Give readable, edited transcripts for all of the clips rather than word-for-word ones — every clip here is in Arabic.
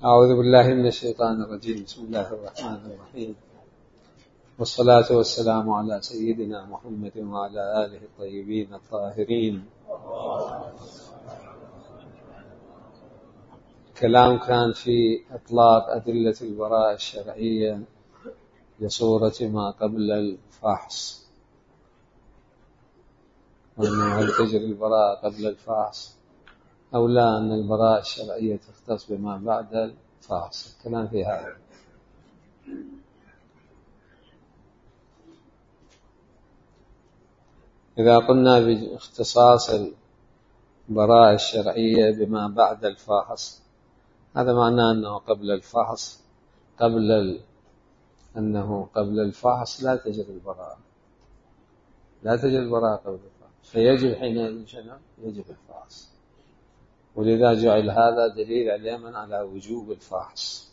أعوذ بالله من الشيطان الرجيم. بسم الله الرحمن الرحيم، والصلاة والسلام على سيدنا محمد وعلى آله الطيبين الطاهرين. كلام كان في إطلاق أدلة البراءة الشرعية لصورة ما قبل الفحص، وأنه هل تجري البراءة قبل الفحص أو لا، أن البراءة الشرعية تختص بما بعد الفحص. الكلام في هذا. إذا قلنا باختصاص البراءة الشرعية بما بعد الفحص، هذا معناه أنه قبل الفحص أنه قبل الفحص لا تجري البراءة، لا تجري البراءة قبل الفحص، فيجب حينئذ شنو؟ يجب الفحص. ولذا جعل هذا دليل علما على وجوب الفحص.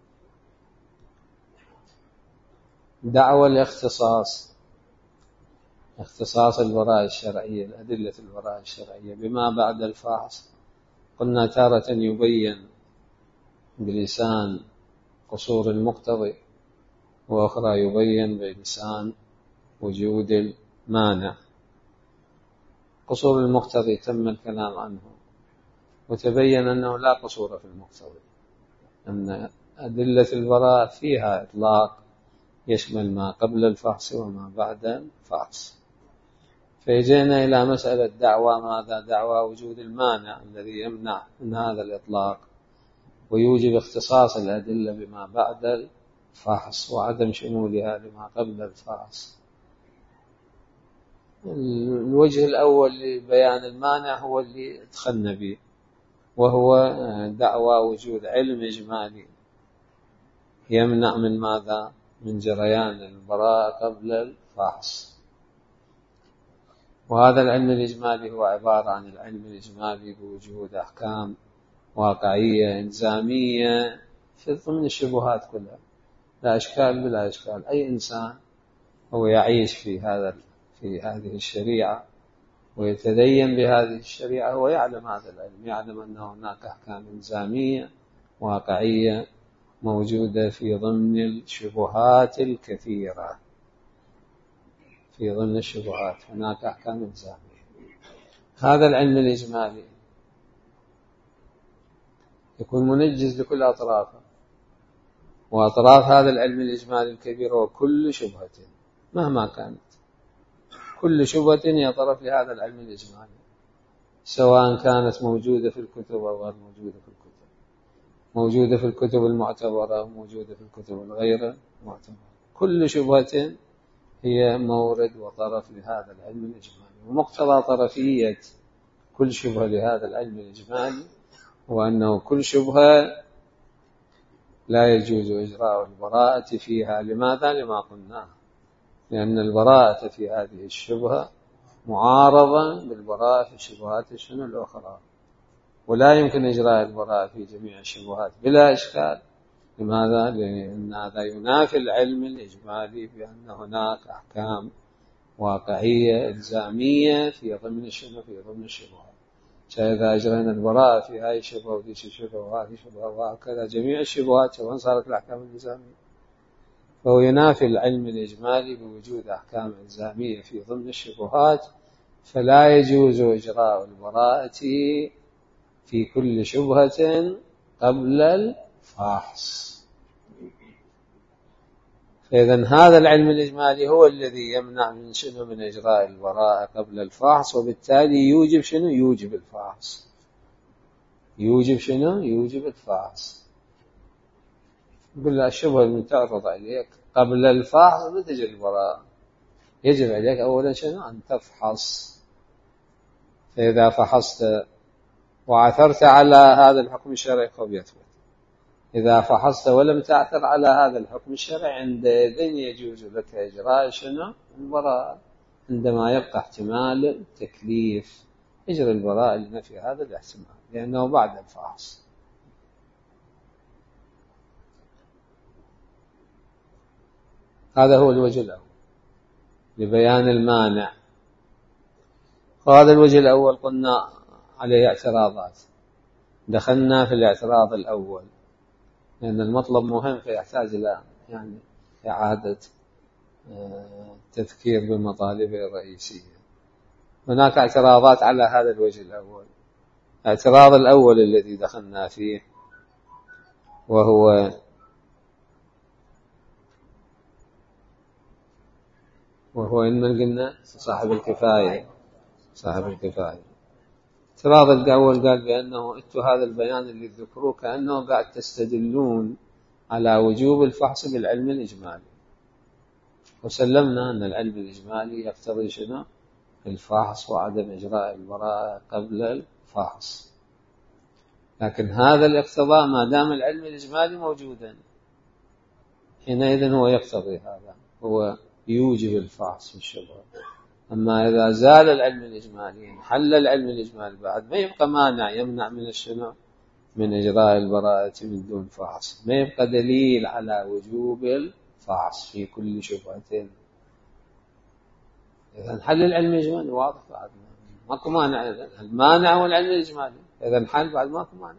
دعوى الاختصاص، اختصاص البراءة الشرعية، أدلة البراءة الشرعية بما بعد الفحص، قلنا تارة يبين بلسان قصور المقتضي، وأخرى يبين بلسان وجود المانع. قصور المقتضي تم الكلام عنه، وتبين أنه لا قصور في المقتضي، أن أدلة البراءة فيها إطلاق يشمل ما قبل الفحص وما بعد الفحص. فجئنا إلى مسألة دعوى ماذا؟ دعوى وجود المانع الذي يمنع من هذا الإطلاق ويوجب اختصاص الأدلة بما بعد الفحص وعدم شمولها لما قبل الفحص. الوجه الأول لبيان المانع هو اللي دخلنا به، وهو دعوى وجود علم إجمالي يمنع من ماذا؟ من جريان البراءة قبل الفحص. وهذا العلم الإجمالي هو عبارة عن العلم الإجمالي بوجود أحكام واقعية إلزامية في ضمن الشبهات كلها، لا إشكال بلا إشكال. أي إنسان هو يعيش في هذه الشريعة ويتدين بهذه الشريعة هو يعلم هذا العلم، يعلم أن هناك أحكام إلزامية واقعية موجودة في ضمن الشبهات الكثيرة. في ضمن الشبهات هناك أحكام إلزامية. هذا العلم الإجمالي يكون منجز لكل أطرافه، وأطراف هذا العلم الإجمالي الكبير هو كل شبهة مهما كانت، كل شبهة هي طرف لهذا العلم الإجمالي، سواء كانت موجودة في الكتب أو غير موجودة في الكتب، موجودة في الكتب المعتبرة أو موجودة في الكتب الغير معتبرة. كل شبهة هي مورد وطرف لهذا العلم الإجمالي. ومقتضى طرفية كل شبهة لهذا العلم الإجمالي هو أنه كل شبهة لا يجوز إجراء البراءة فيها. لماذا؟ لما قلناه، لأن البراءة في هذه الشبهة معارضة بالبراءة في الشبهات الأخرى، ولا يمكن إجراء البراءة في جميع الشبهات بلا إشكال. لماذا؟ لأن هذا ينافي العلم الإجمالي بأن هناك أحكام واقعية إلزامية في ضمن الشبهات. فإذا أجرينا البراءة في هذه الشبهة وذي الشبهة وهذه الشبهة وهكذا جميع الشبهات سواء صارت الأحكام الإلزامية، فهو ينافي العلم الإجمالي بوجود أحكام إلزامية في ضمن الشبهات، فلا يجوز إجراء البراءة في كل شبهة قبل الفحص. فإذن هذا العلم الإجمالي هو الذي يمنع من إجراء البراءة قبل الفحص، وبالتالي يوجب يوجب الفحص. يوجب الفحص. يقول له الشبهة المتعرض عليك قبل الفحص لا تجري البراءة، يجب عليك أولا أن تفحص. فإذا فحصت وعثرت على هذا الحكم الشرعي فهو يثبت. إذا فحصت ولم تعثر على هذا الحكم الشرعي عندئذ يجوز لك إجراء البراءة. عندما يبقى احتمال التكليف يجري البراءة لنفي هذا الاحتمال، لأنه بعد الفحص. هذا هو الوجه الأول لبيان المانع. وهذا الوجه الأول قلنا عليه اعتراضات. دخلنا في الاعتراض الأول لأن المطلب مهم فيحتاج إلى يعني إعادة تذكير بمطالبه الرئيسية. هناك اعتراضات على هذا الوجه الأول. الاعتراض الأول الذي دخلنا فيه وهو إن قلنا صاحب الكفاية. الاعتراض الأول قال بأنه أنتم هذا البيان اللي ذكروه كأنه قاعد تستدلون على وجوب الفحص بالعلم الإجمالي، وسلمنا أن العلم الإجمالي يقتضي شنو؟ الفحص وعدم إجراء البراءة قبل الفحص. لكن هذا الاقتضاء ما دام العلم الإجمالي موجودا حينئذ هو يقتضي هذا، هو يوجب الفحص في الشبهة. أما إذا زال العلم الإجمالي انحل العلم الإجمالي بعد ما يبقى مانع يمنع من الشنو؟ من إجراء البراءة من دون فحص، ما يبقى دليل على وجوب الفحص في كل شبهة. إذا انحل العلم الإجمالي واضح بعد ماكو مانع. المانع هو العلم الإجمالي، إذا انحل بعد ماكو مانع.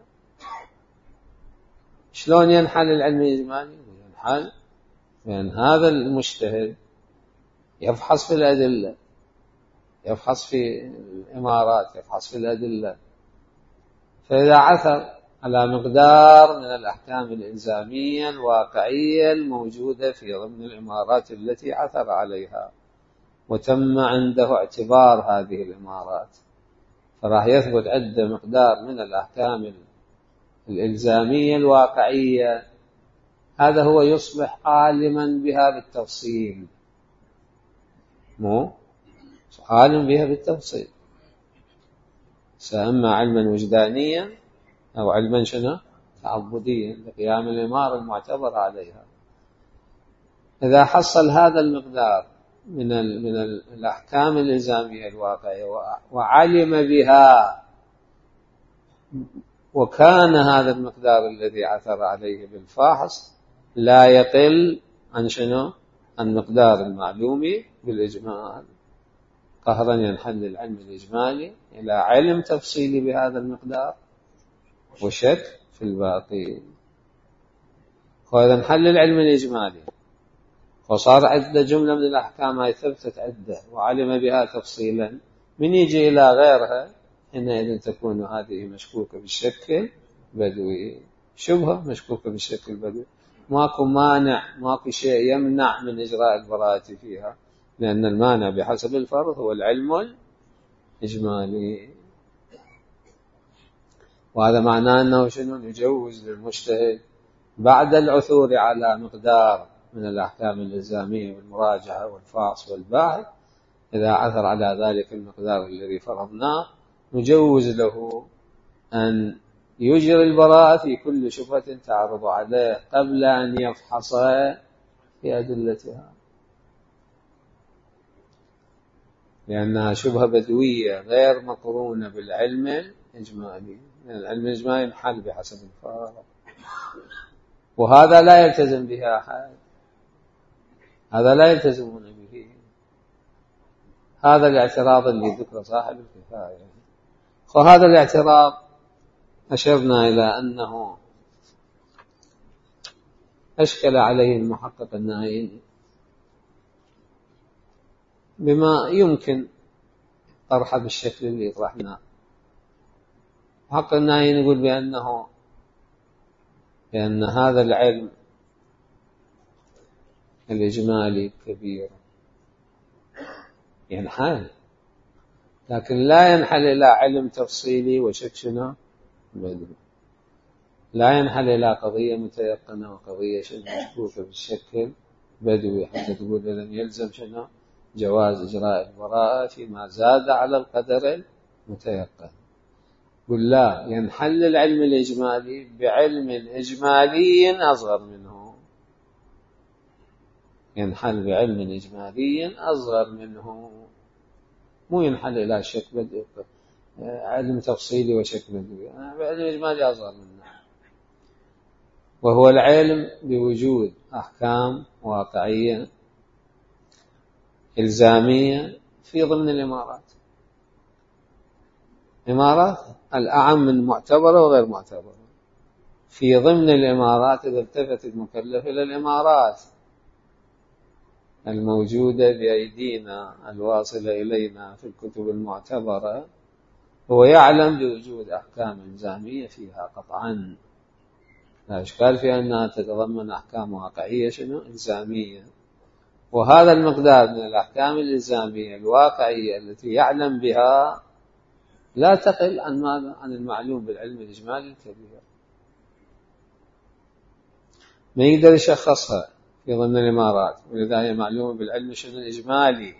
شلون ينحل العلم الإجمالي؟ ينحل بأن هذا المجتهد يفحص في الأدلة، يفحص في الإمارات، يفحص في الأدلة، فإذا عثر على مقدار من الأحكام الإلزامية الواقعية الموجودة في ضمن الإمارات التي عثر عليها وتم عنده اعتبار هذه الإمارات، فراح يثبت عنده مقدار من الأحكام الإلزامية الواقعية، هذا هو يصبح عالما بها بالتفصيل، مو عالم بها بالتفصيل، سأما علما وجدانيا أو علما شنو؟ تعبديا لقيام الإمارة المعتبر عليها. إذا حصل هذا المقدار من الأحكام الإلزامية الواقعية وعلم بها، وكان هذا المقدار الذي عثر عليه بالفاحص لا يقل عن شنو؟ المقدار المعلوم بالإجمال، قهرا ينحل العلم الإجمالي إلى علم تفصيلي بهذا المقدار وشك في الباقي. وإذا انحل العلم الإجمالي وصار عدة جملة من الأحكام هاي ثبتت عدة وعلم بها تفصيلا، من يجي إلى غيرها حينئذ تكون هذه مشكوكة بالشك البدوي، شبهة مشكوكة بالشك البدوي، ماكو مانع، ماكو شيء يمنع من إجراء البراءة فيها، لأن المانع بحسب الفرض هو العلم الإجمالي. وهذا معناه أنه شنو؟ يجوز للمجتهد بعد العثور على مقدار من الأحكام الإلزامية والمراجعة والفحص والبحث، إذا عثر على ذلك المقدار الذي فرضناه نجوز له أن يجري البراءة في كل شبهة تعرض عليه قبل أن يفحص في أدلتها، لأنها شبهة بدوية غير مقرونة بالعلم الإجمالي، لأن العلم الإجمالي انحل بحسب الفرض، وهذا لا يلتزم به أحد، هذا لا يلتزمون به. هذا الاعتراض اللي ذكر صاحب الكفاية. وهذا الاعتراض أشرنا إلى أنه أشكل عليه المحقق النائي بما يمكن طرحه بالشكل اللي طرحناه. محقق النائي يقول بأن هذا العلم الإجمالي كبير ينحل، لكن لا ينحل إلى علم تفصيلي وشك شنو بدوي، لا ينحل إلى قضية متيقنة وقضية شنو مشكوكة بالشكل بدوي، حتى تقول لن يلزم شنو جواز إجراء البراءة فيما زاد على القدر المتيقن. قل لا، ينحل العلم الإجمالي بعلم إجمالي أصغر منه، ينحل بعلم إجمالي أصغر منه، مو ينحل إلى شك بدوي علم تفصيلي وشك بدوي، بعلم إجمالي أصغر منه، وهو العلم بوجود أحكام واقعية إلزامية في ضمن الإمارات، إمارات الأعم من معتبرة وغير معتبرة، في ضمن الإمارات إذا التفت المكلف إلى الإمارات الموجودة بأيدينا الواصلة إلينا في الكتب المعتبرة، هو يعلم بوجود أحكام إلزامية فيها قطعا، لا إشكال في أنها تتضمن أحكام واقعية إلزامية، وهذا المقدار من الأحكام الإلزامية الواقعية التي يعلم بها لا تقل عن ماذا؟ عن المعلوم بالعلم الإجمالي الكبير. ما يقدر يشخصها في ضمن الإمارات، ولذا هي معلومة بالعلم الإجمالي،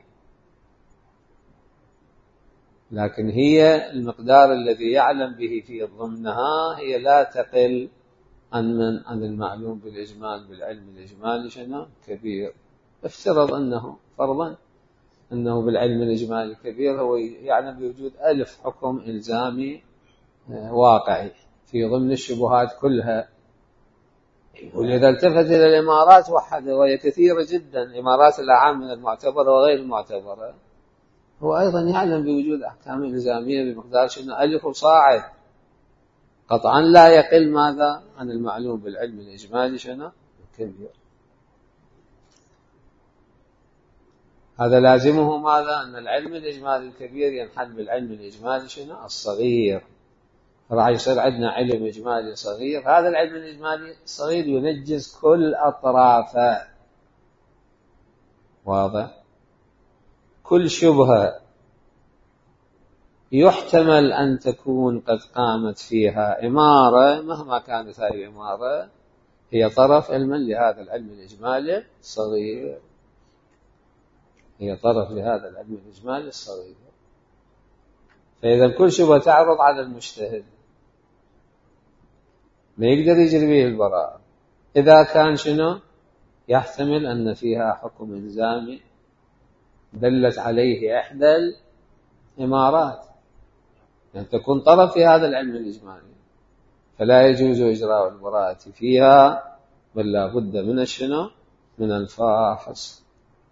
لكن هي المقدار الذي يعلم به في ضمنها هي لا تقل عن المعلوم بالإجمال بالعلم الإجمالي كبير. افترض أنه فرضا أنه بالعلم الإجمالي الكبير هو يعلم بوجود 1000 حكم إلزامي واقعي في ضمن الشبهات كلها، ولذا التفت إلى الإمارات وحدها وهي كثيرة جدا، إمارات الأعام من المعتبرة وغير المعتبرة، هو أيضا يعلم بوجود أحكام إلزامية بمقدار 1000 وصاعد، قطعا لا يقل ماذا؟ عن المعلوم بالعلم الإجمالي الكبير. هذا لازمه ماذا؟ أن العلم الإجمالي الكبير ينحل بالعلم الإجمالي الصغير، راح يصير عندنا علم إجمالي صغير، هذا العلم الإجمالي الصغير ينجز كل أطرافه، واضح؟ كل شبهة يحتمل أن تكون قد قامت فيها إمارة مهما كانت هذه الإمارة هي طرف علما لهذا العلم الإجمالي الصغير، هي طرف لهذا العلم الإجمالي الصغير. فإذا كل شبهة تعرض على المجتهد ما يقدر يجري به البراءة إذا كان يحتمل أن فيها حكم إلزامي دلت عليه إحدى الإمارات، يعني تكون طرف في هذا العلم الإجمالي، فلا يجوز إجراء البراءة فيها، بل لا بد من من الفاحص.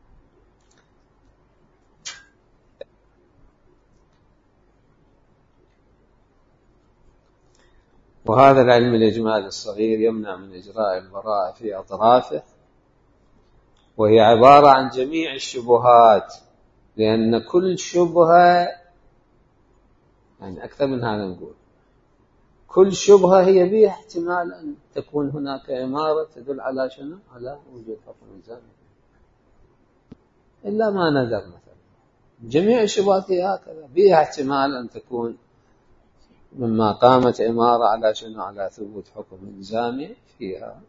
وهذا العلم الإجمالي الصغير يمنع من إجراء البراءة في أطرافه، وهي عبارة عن جميع الشبهات، لأن كل شبهة يعني أكثر من هذا نقول كل شبهة هي بها احتمال أن تكون هناك إمارة تدل على على وجود حكم إلزامي، إلا ما نذر مثلا، جميع الشبهات هي هكذا بها احتمال أن تكون مما قامت إمارة على على ثبوت حكم إلزامي فيها.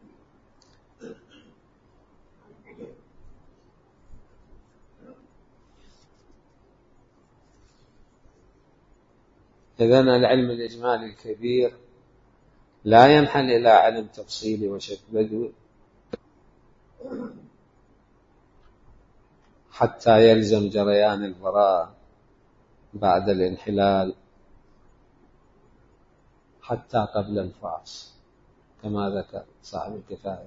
إذن العلم الإجمالي الكبير لا ينحل إلى علم تفصيلي وشك بدوي حتى يلزم جريان البراءة بعد الانحلال حتى قبل الفحص كما ذكر صاحب الكفاية.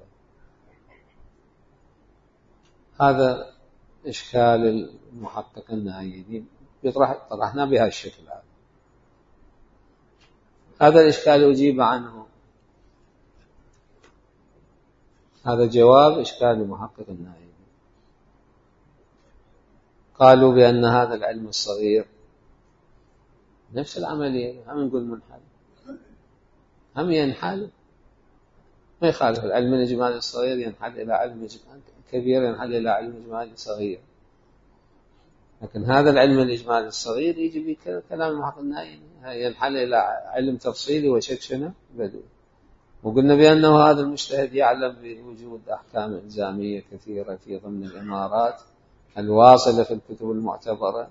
هذا إشكال المحقق النهائي طرحنا بهذا الشكل. هذا الإشكال أجيب عنه، هذا جواب إشكال المحقق النهائي. قالوا بأن هذا العلم الصغير نفس العملية، هم نقول منحل هم ينحل، ما يخالف العلم الإجمالي الصغير ينحل إلى علم كبير ينحل إلى علم إجمالي صغير، لكن هذا العلم الإجمالي الصغير يجي بكلام المحقق النهائي ينحل إلى علم تفصيلي وشك بدوي. وقلنا بأنه هذا المجتهد يعلم بوجود أحكام إلزامية كثيرة في ضمن الإمارات الواصلة في الكتب المعتبرة.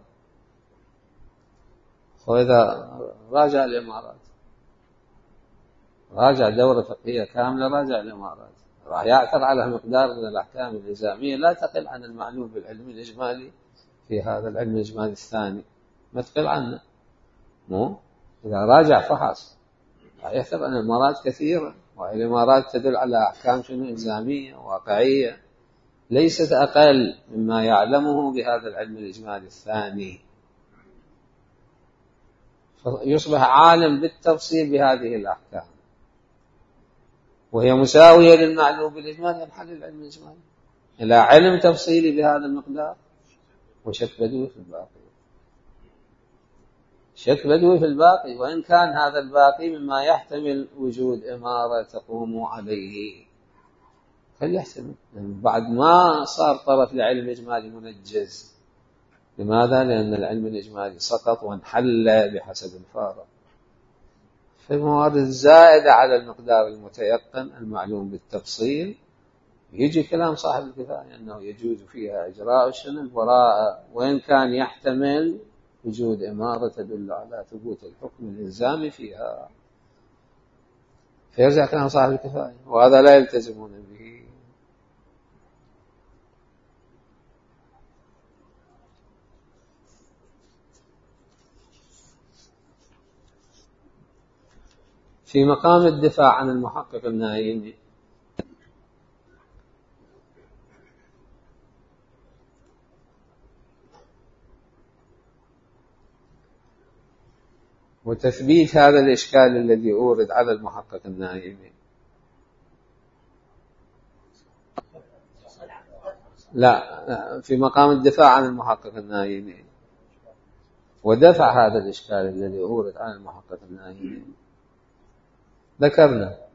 وإذا راجع الإمارات، راجع دورة فقهية كاملة، راجع الإمارات، راح يعثر على مقدار من الأحكام الإلزامية لا تقل عن المعلوم بالعلم الإجمالي في هذا العلم الإجمالي الثاني، ما تقل عنه. مو إذا راجع فحص راح يعثر أن الإمارات كثيرة، والإمارات تدل على أحكام إلزامية واقعية ليست أقل مما يعلمه بهذا العلم الإجمالي الثاني، فيصبح عالم بالتفصيل بهذه الأحكام. وهي مساوية للمعلوم بالإجمال، ينحل العلم الإجمالي إلى علم تفصيلي بهذا المقدار وشك بدوي في الباقي. شك بدوي في الباقي، وإن كان هذا الباقي مما يحتمل وجود إمارة تقوم عليه فليحتمل، يعني بعد ما صار طرف لعلم إجمالي منجز. لماذا؟ لأن العلم الإجمالي سقط وانحل بحسب الفارق. في الموارد الزائدة على المقدار المتيقن المعلوم بالتفصيل يجي كلام صاحب الكفاية أنه يجوز فيها إجراء الشنو البراءة، وإن كان يحتمل وجود إمارة تدل على ثبوت الحكم الإلزامي فيها، فيرجع كلام صاحب الكفاية، وهذا لا يلتزمون به. في مقام الدفاع عن المحقق النائمي وتثبيت هذا الإشكال الذي أورد على المحقق النائمي، لا، في مقام الدفاع عن المحقق النائمي ودفع هذا الإشكال الذي أورد على المحقق النائمي، ذكرنا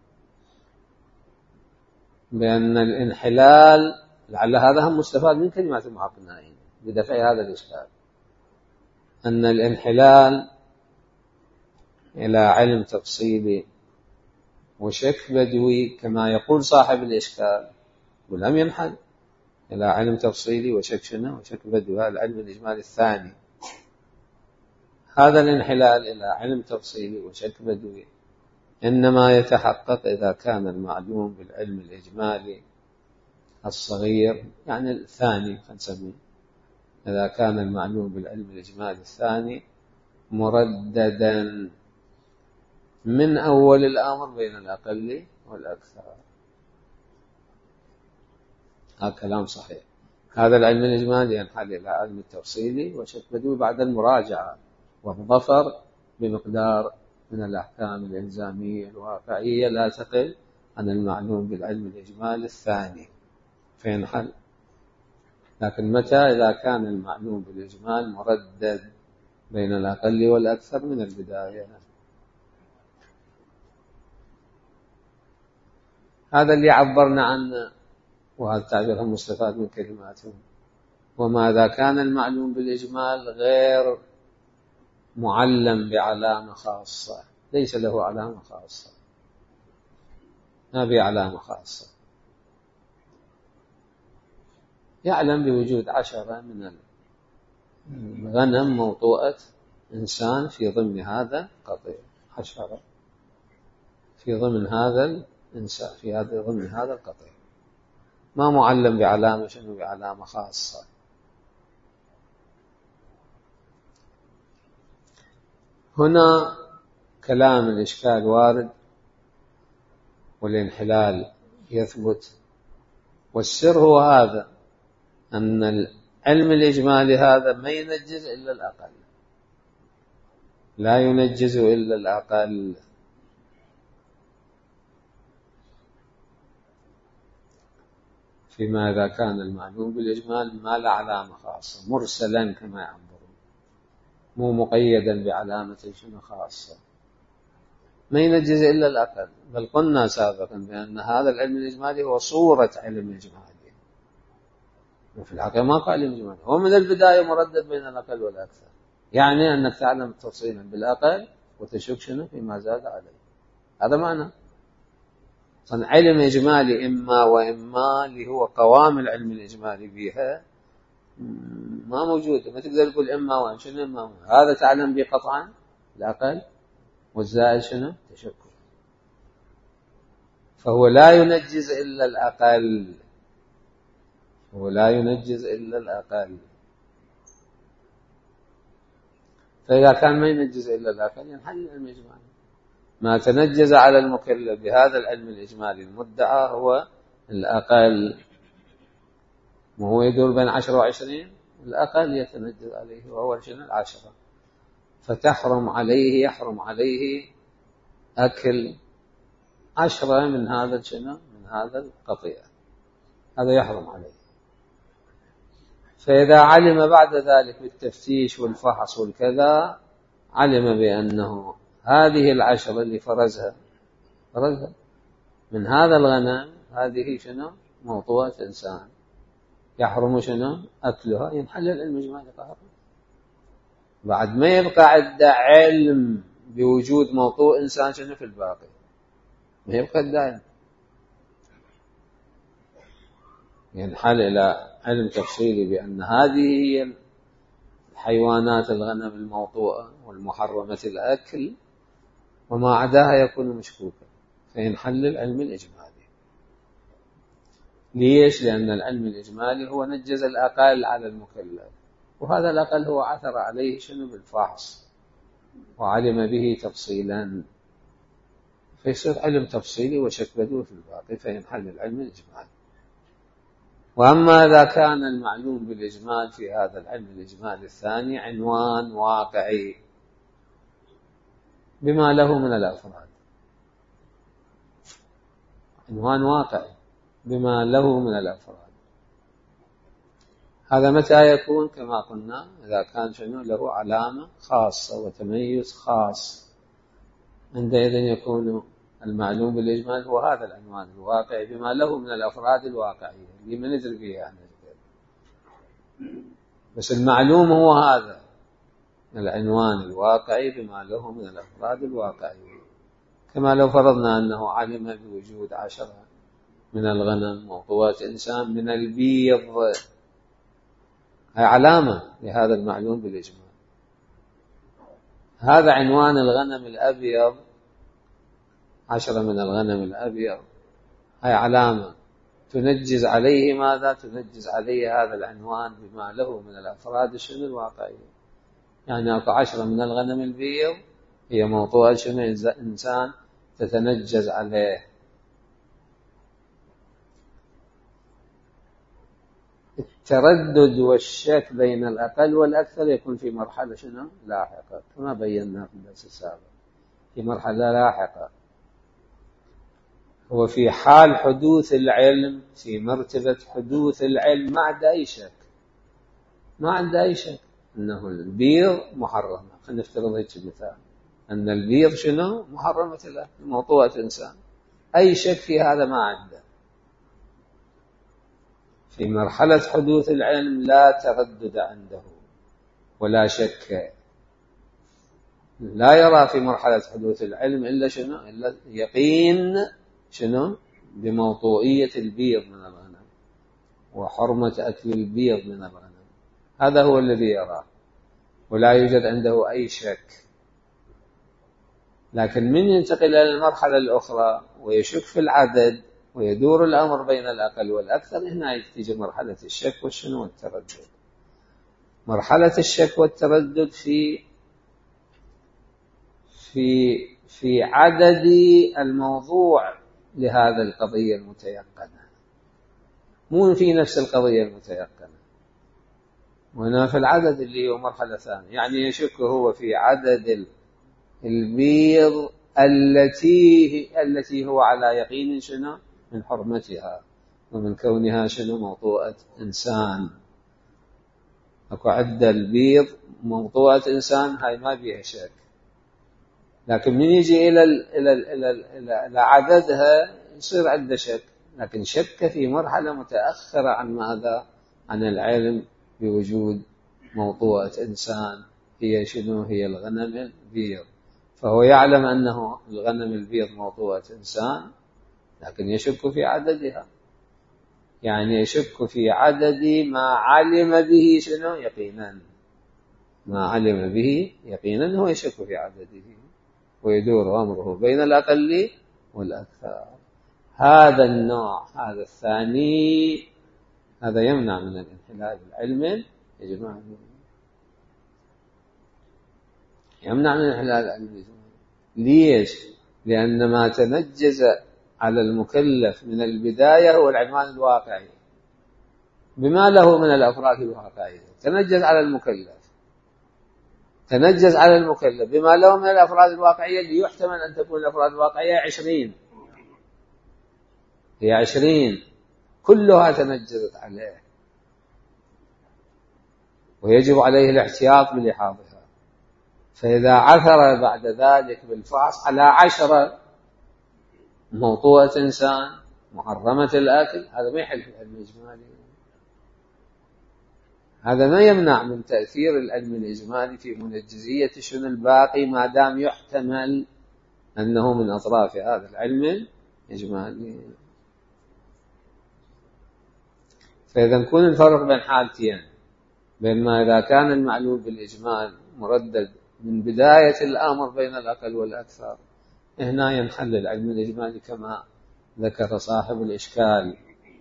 بأن الانحلال، لعل هذا هم مستفاد من كلمات المحقق النائمي بدفع هذا الإشكال، أن الانحلال إلى علم تفصيلي وشك بدوي كما يقول صاحب الإشكال، ولم ينحل إلى علم تفصيلي وشك شنو وشك بدوي، العلم الإجمالي الثاني. هذا الانحلال إلى علم تفصيلي وشك بدوي إنما يتحقق إذا كان المعلوم بالعلم الإجمالي الصغير، يعني الثاني فنسميه، إذا كان المعلوم بالعلم الإجمالي الثاني مرددا من أول الأمر بين الأقل والأكثر. هذا كلام صحيح. هذا العلم الإجمالي ينحل إلى علم التفصيلي وشك بدوي بعد المراجعة والظفر بمقدار من الأحكام الإلزامية الواقعية لا تقل عن المعلوم بالعلم الإجمالي الثاني فينحل. لكن متى؟ إذا كان المعلوم بالإجمال مردد بين الأقل والأكثر من البداية. هذا اللي عبرنا عنه، وهذا التعبير هم مستفاد من كلماتهم. وماذا كان المعلوم بالإجمال غير معلم بعلامة خاصة، ليس له علامة خاصة، ما بعلامة خاصة، يعلم بوجود 10 من الغنم موطوءة إنسان في ضمن هذا القطيع، 10 في ضمن هذا الإنسان في ضمن هذا القطيع، ما معلم بعلامة شنو بعلامة خاصة. هنا كلام الإشكال وارد والانحلال يثبت، والسر هو هذا، أن العلم الإجمالي هذا ما ينجز إلا الأقل، لا ينجز إلا الأقل. فيما إذا كان المعلوم بالإجمال ما له علامة خاصة، مرسلا كما يعبرون، مو مقيدا بعلامة شنو خاصة، ما ينجز إلا الأقل. بل قلنا سابقا بأن هذا العلم الإجمالي هو صورة علم إجمالي، وفي الحقيقة ما قال علم إجمالي، هو من البداية مردد بين الأقل والأكثر، يعني أنك تعلم تفصيلا بالأقل وتشك شنو فيما زاد عليه. هذا معنى علم إجمالي إما وإما، اللي هو قوام العلم الإجمالي بها ما موجود، ما تقدر تقول إما وإن شنو إما وإن. هذا تعلم به قطعا الأقل، والزائد شنو تشكك، فهو لا ينجز إلا الأقل، هو لا ينجز إلا الأقل. فإذا كان ما ينجز إلا الأقل ينحل العلم الإجمالي. ما تنجز على المكلف بهذا العلم الإجمالي المدعى هو الأقل، وهو يدور بين 10 و20، الأقل يتنجز عليه وهو شنو 10، فتحرم عليه، يحرم عليه أكل 10 من هذا شنو؟ من هذا القطيع، هذا يحرم عليه. فإذا علم بعد ذلك بالتفتيش والفحص والكذا، علم بأنه هذه 10 اللي فرزها من هذا الغنم، هذه شنو؟ موطوءة إنسان، يحرم شنو؟ أكلها، ينحل العلم الإجمالي قهرا. بعد ما يبقى عنده علم بوجود موطوء إنسان شنو في الباقي، ما يبقى عنده علم، ينحل إلى علم تفصيلي بأن هذه هي الحيوانات الغنم الموطوءة والمحرمة الأكل، وما عداها يكون مشكوكا، فينحل العلم الإجمالي. ليش؟ لأن العلم الإجمالي هو نجز الأقل على المكلف، وهذا الأقل هو عثر عليه شنو؟ بالفحص، وعلم به تفصيلا، فيصير علم تفصيلي وشك بدو في الباقي، فينحل العلم الإجمالي. وأما إذا كان المعلوم بالإجمال في هذا العلم الإجمالي الثاني عنوان واقعي بما له من الأفراد، عنوان واقعي بما له من الأفراد، هذا متى يكون؟ كما قلنا إذا كان شنو؟ له علامة خاصة وتميز خاص، عندئذ يكون المعلوم بالإجمال هو هذا العنوان الواقعي بما له من الأفراد الواقعية اللي ما ندري بها يعني. بس المعلوم هو هذا العنوان الواقعي بما له من الأفراد الواقعية، كما لو فرضنا أنه علم بوجود 10 من الغنم موطوات إنسان من البيض، هي علامة لهذا المعلوم بالإجمال. هذا عنوان الغنم الأبيض، 10 من الغنم الأبيض، هي علامة تنجز عليه ماذا؟ تنجز عليه هذا العنوان بما له من الأفراد شنو؟ الواقعية. يعني أكو 10 من الغنم البيض هي موطوءة شنو؟ إنسان تتنجز عليه. التردد والشك بين الأقل والأكثر يكون في مرحلة شنو؟ لاحقة، كما بينا في الدرس السابق، في مرحلة لاحقة، هو في حال حدوث العلم، في مرتبة حدوث العلم، ما عنده أي شك، ما عنده أي شك أنه البيض محرمة. خلينا نفترض هيك مثال، أن البيض شنو؟ محرمة الأكل، موطوءة إنسان، أي شك في هذا ما عنده. في مرحلة حدوث العلم لا تردد عنده ولا شك، لا يرى في مرحلة حدوث العلم إلا شنو؟ إلا يقين شنو؟ بموطوئية البيض من الغنم وحرمة أكل البيض من الغنم، هذا هو الذي يراه، ولا يوجد عنده أي شك. لكن من ينتقل إلى المرحلة الأخرى ويشك في العدد ويدور الأمر بين الأقل والأكثر، هنا تيجي مرحلة الشك والشنو؟ والتردد. مرحلة الشك والتردد في عدد الموضوع لهذا القضية المتيقنة، مو في نفس القضية المتيقنة، وهنا في العدد اللي هو مرحلة ثانية. يعني يشك هو في عدد البيض التي هو على يقين شنو؟ من حرمتها ومن كونها شنو؟ موطوءة إنسان. أكو عدة البيض موطوءة إنسان، هاي ما بيها شك، لكن من يجي إلى عددها يصير عنده شك، لكن شك في مرحلة متأخرة عن ماذا؟ عن العلم بوجود موطوءة إنسان، هي شنو؟ هي الغنم البيض. فهو يعلم أنه الغنم البيض موطوءة إنسان، لكن يشك في عددها، يعني يشك في عدد ما علم به شنو؟ يقينا، ما علم به يقينا هو يشك في عدده، ويدور أمره بين الأقل والأكثر. هذا النوع، هذا الثاني، هذا يمنع من الانحلال العلمي يا جماعة، يمنع من الانحلال العلمي. ليش؟ لأن ما تنجز على المكلف من البداية هو العنوان الواقعي بما له من الأفراد الواقعية. تنجز على المكلف بما له من الأفراد الواقعية اللي يحتمل أن تكون الأفراد الواقعية 20، هي 20 كلها تنجزت عليه، ويجب عليه الاحتياط بلحاظها. فإذا عثر بعد ذلك بالفحص على 10 موطوءة إنسان محرمة الأكل، هذا ما يحل في العلم الإجمالي. هذا ما يمنع من تأثير العلم الإجمالي في منجزية شنو الباقي، ما دام يحتمل أنه من أطراف هذا العلم الإجمالي. فإذا نكون الفرق بين حالتين، بين ما إذا كان المعلوم بالإجمال مردد من بداية الأمر بين الأقل والأكثر، هنا ينحل العلم الإجمالي كما ذكر صاحب الإشكال.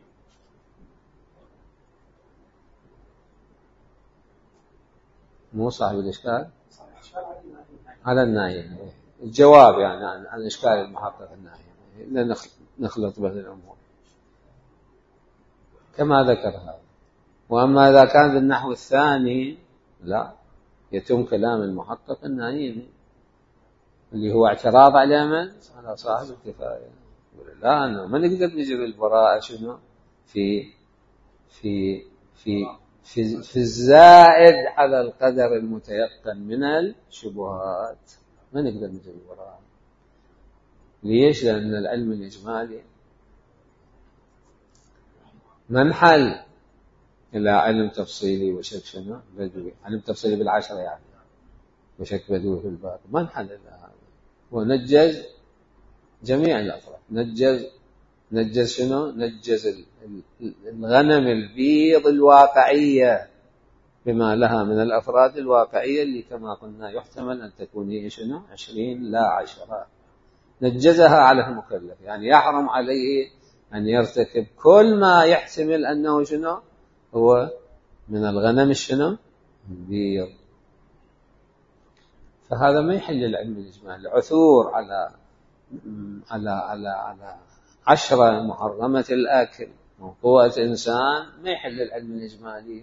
مو صاحب الإشكال على الناهي، الجواب يعني عن إشكال المحقق الناهي، لا نخلط بين الأمور كما ذكر هذا. وأما إذا كان بالنحو الثاني لا، يتم كلام المحقق الناهي اللي هو اعتراض على من؟ على صاحب الكفاية. لا، أنه ما نقدر نجري البراءة شنو في في في في الزائد على القدر المتيقن من الشبهات، ما نقدر نجري البراءة. ليش؟ لأن العلم الإجمالي منحل إلى علم تفصيلي وشك شنو بدوي، علم تفصيلي بالعشرة يعني، وشك بدوي في الباقي، منحل إلى هذا. ونجز جميع الأطراف، نجز شنو؟ نجز الغنم البيض الواقعية بما لها من الأفراد الواقعية اللي كما قلنا يحتمل أن تكون هي شنو 20 لا 10. نجزها على المكلف، يعني يحرم عليه أن يرتكب كل ما يحتمل أنه شنو هو من الغنم الشنو البيض. فهذا ما يحل العلم الإجمالي. عثور على 10 محرمة الأكل موطوءة إنسان ما يحل العلم الإجمالي،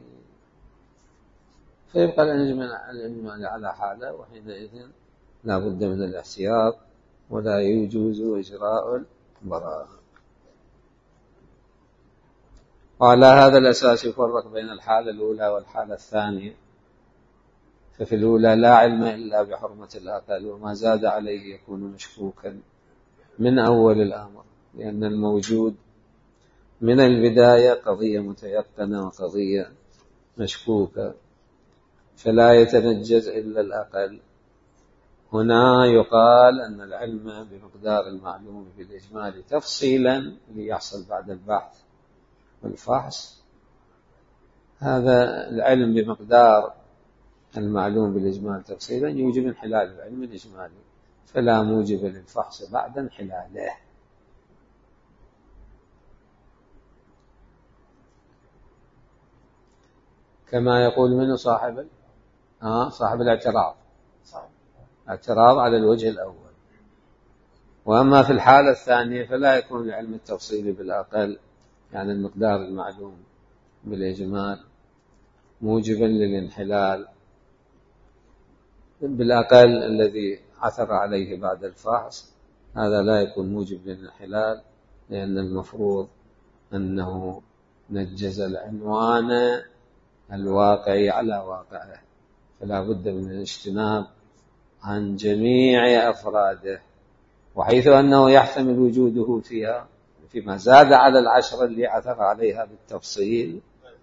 فيبقى العلم الإجمالي على حاله، وحينئذ لا بد من الاحتياط ولا يجوز إجراء البراءة. وعلى هذا الأساس يفرق بين الحالة الأولى والحالة الثانية. ففي الأولى لا علم إلا بحرمة الأقل، وما زاد عليه يكون مشكوكا من أول الأمر، لأن الموجود من البداية قضية متيقنة وقضية مشكوكة، فلا يتنجز إلا الأقل. هنا يقال أن العلم بمقدار المعلوم بالإجمال تفصيلا ليحصل بعد البحث والفحص. هذا العلم بمقدار المعلوم بالإجمال تفصيلا يوجب انحلال العلم الإجمالي، فلا موجب للفحص بعد انحلاله. كما يقول منه صاحب الاعتراض، اعتراض على الوجه الأول. وأما في الحالة الثانية فلا يكون العلم التفصيلي بالأقل، يعني المقدار المعلوم بالإجمال، موجبا للانحلال بالأقل الذي عثر عليه بعد الفحص. هذا لا يكون موجب للانحلال، لأن المفروض أنه نجز العنوان الواقعي على واقعه، فلا بد من الاجتناب عن جميع أفراده، وحيث أنه يحتمل وجوده فيها فيما زاد على 10 اللي عثر عليها بالتفصيل،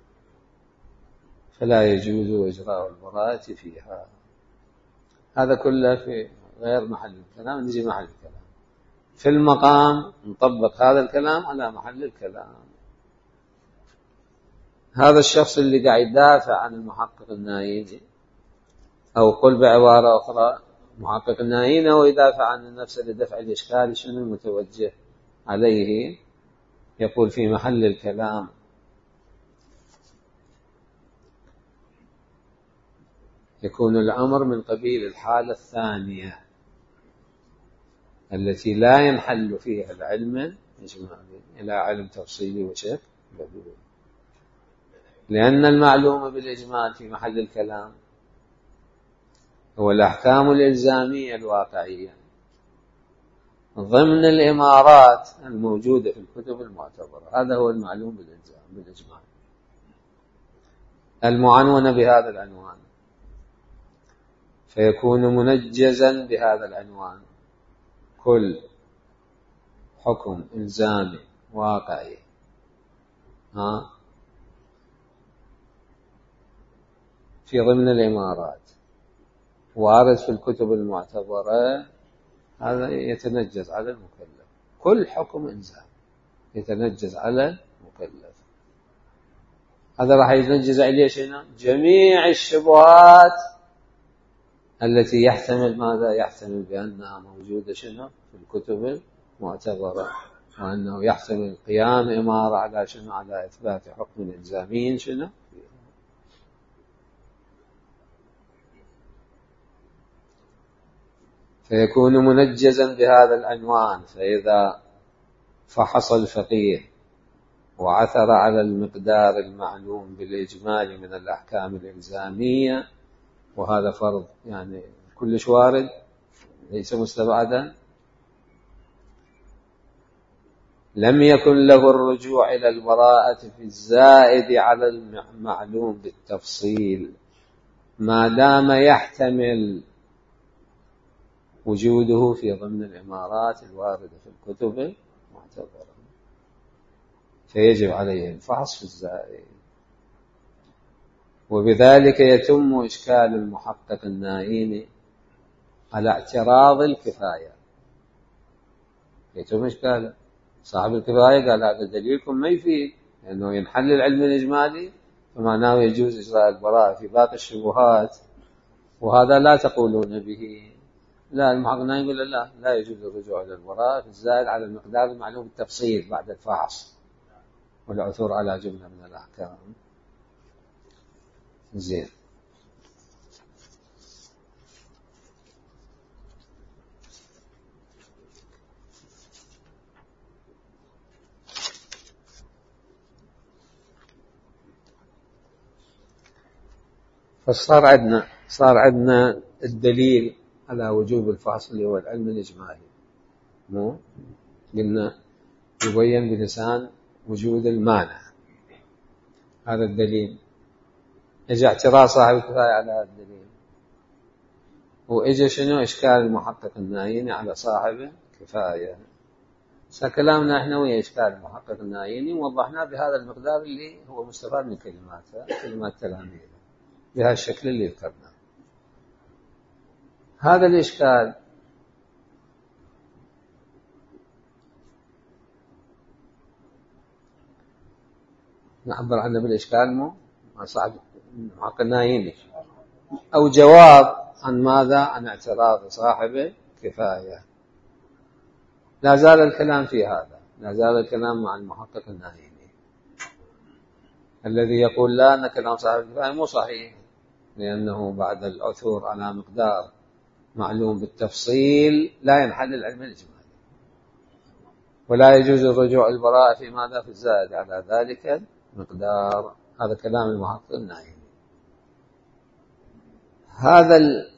فلا يجوز إجراء البراءة فيها. هذا كله في غير محل الكلام، نجي محل الكلام في المقام نطبق هذا الكلام على محل الكلام. هذا الشخص اللي قاعد يدافع عن المحقق النايجي، أو قل بعبارة أخرى محقق النايين هو يدافع عن النفس لدفع الإشكال شنو المتوجه عليه، يقول في محل الكلام يكون الأمر من قبيل الحالة الثانية التي لا ينحل فيها العلم إجمالي إلى علم تفصيلي وشك بدوي، لأن المعلوم بالإجمال في محل الكلام هو الأحكام الإلزامية الواقعية ضمن الإمارات الموجودة في الكتب المعتبرة. هذا هو المعلوم بالإجمال، المعنون بهذا العنوان، فيكون منجزا بهذا العنوان كل حكم إلزامي واقعي في ضمن الإمارات وارد في الكتب المعتبرة، هذا يتنجز على المكلف. كل حكم إلزامي يتنجز على المكلف، هذا راح يتنجز عليه شنو؟ جميع الشبهات التي يحتمل ماذا؟ يحتمل بأنها موجودة شنو؟ في الكتب المعتبرة، وأنه يحتمل قيام إمارة على شنو؟ على إثبات حكم إلزامي شنو؟ فيكون منجزا بهذا العنوان. فإذا فحص الفقيه وعثر على المقدار المعلوم بالإجمال من الأحكام الإلزامية، وهذا فرض يعني كلش وارد ليس مستبعدا، لم يكن له الرجوع إلى البراءة في الزائد على المعلوم بالتفصيل ما دام يحتمل وجوده في ضمن الإمارات الواردة في الكتب المعتبرة، فيجب عليه الفحص في الزائد. وبذلك يتم إشكال المحقق النائين على اعتراض الكفاية. يتم إشكاله، صاحب الكفاية قال هذا دليلكم ما يفيد، لأنه ينحل العلم الإجمالي فمعناه يجوز إجراء البراءة في باقي الشبهات، وهذا لا تقولون به. لا، المحقق النائي يقول لا يجوز الرجوع إلى البراءة في الزائد على المقدار المعلوم بالتفصيل بعد الفحص والعثور على جملة من الأحكام. زين. فصار عندنا الدليل على وجوب الفحص اللي هو العلم الإجمالي، مو قلنا يبين بلسان وجود المانع، هذا الدليل. اجى اعتراض صاحب الكفاية على هذا الدليل، واجى شنو؟ إشكال المحقق النائين على صاحب الكفاية. كلامنا احنا ويا إشكال المحقق النائين وضحناه بهذا المقدار اللي هو مستفاد من كلمات تلاميذه بهذا الشكل اللي ذكرناه. هذا الإشكال نعبر عنه بالإشكال مو مع صاحب المحقق النائين، أو جواب عن ماذا؟ عن اعتراض صاحب كفاية. لا زال الكلام في هذا، لا زال الكلام مع المحقق النائين الذي يقول لا، أن كلام صاحب الكفاية مو صحيح، لأنه بعد العثور على مقدار معلوم بالتفصيل لا ينحل العلم الإجمالي، ولا يجوز الرجوع البراءة في ماذا؟ في الزائد على ذلك المقدار. هذا كلام المحقق النائين. هذا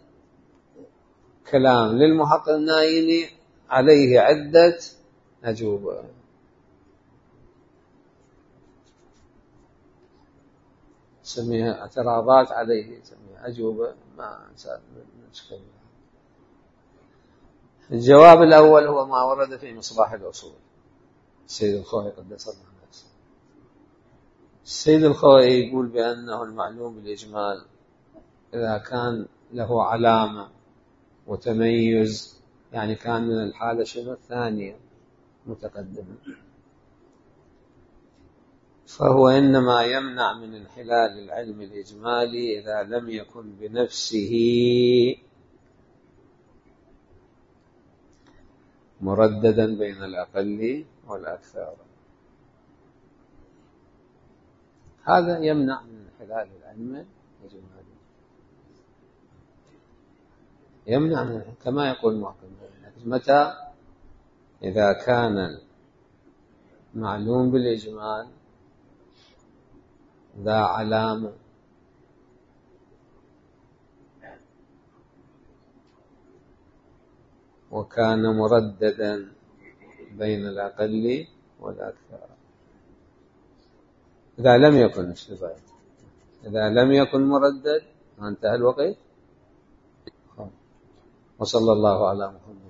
الكلام للمحقق النائين عليه عدة أجوبة. سميها اعتراضات عليه، سميها أجوبة، ما نشكل. الجواب الأول هو ما ورد في مصباح الأصول السيد الخوئي قدس الله نفسه. السيد الخوئي يقول بأنه المعلوم بالإجمال إذا كان له علامة وتميز، يعني كان من الحالة شنو؟ الثانية متقدمة، فهو إنما يمنع من انحلال العلم الإجمالي إذا لم يكن بنفسه مرددا بين الأقل والأكثر. هذا يمنع من انحلال العلم الإجمالي، يمنع من، كما يقول المحكم، متى؟ إذا كان المعلوم بالإجمال ذا علامة وكان مرددا بين الأقل والأكثر. إذا لم يكن الشبهة، إذا لم يكن مردد انتهى الوقت. وصلى الله على محمد.